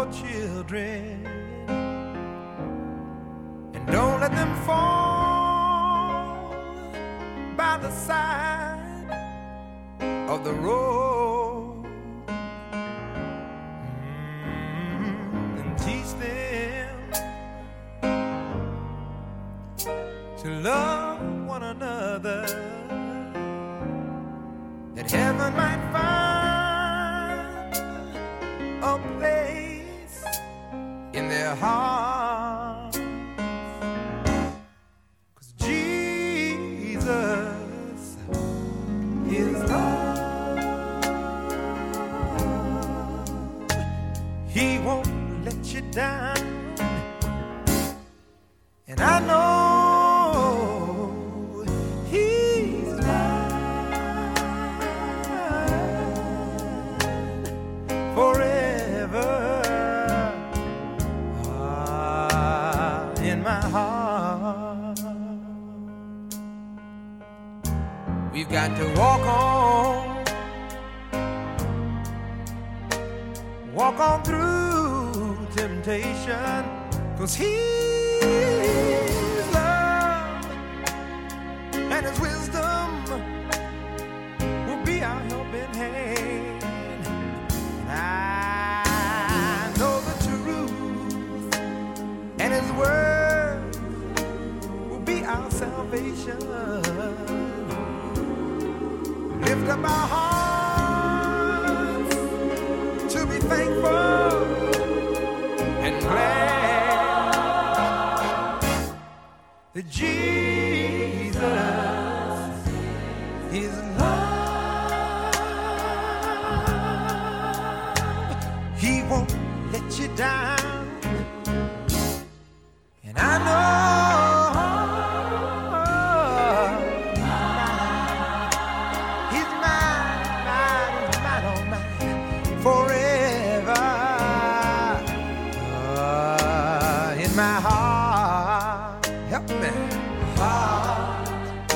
your children, and don't let them fall by the side of the road. And teach them to love one another, that heaven might find a place in their hearts. 'Cause Jesus is love. He won't let you down, and I know forever in my heart. We've got to walk on through temptation, 'cause His love and His wisdom will be our helping hand. I know the truth, and His word will be our salvation. Lift up our hearts to be thankful and glad that Jesus is love. He won't let you down, and I know He's mine, oh mine, forever in my heart. Help me, heart.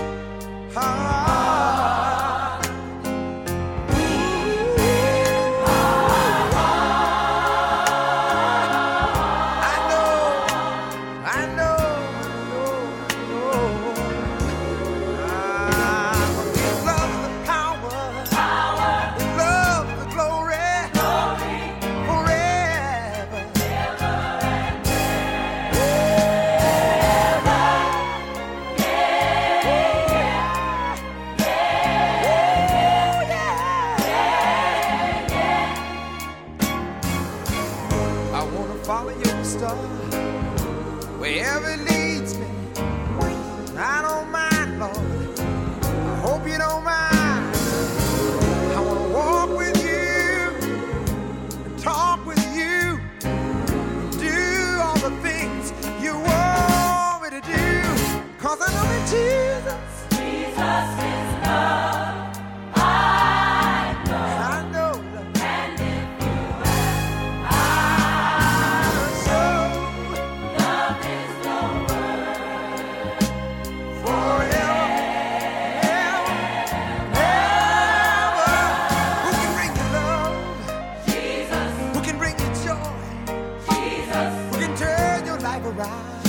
Follow your star wherever it leads me. I don't mind, Lord. I hope you don't mind. I want to walk with you and talk with you and do all the things you want me to do. 'Cause I know that Jesus is love. Who can turn your life around?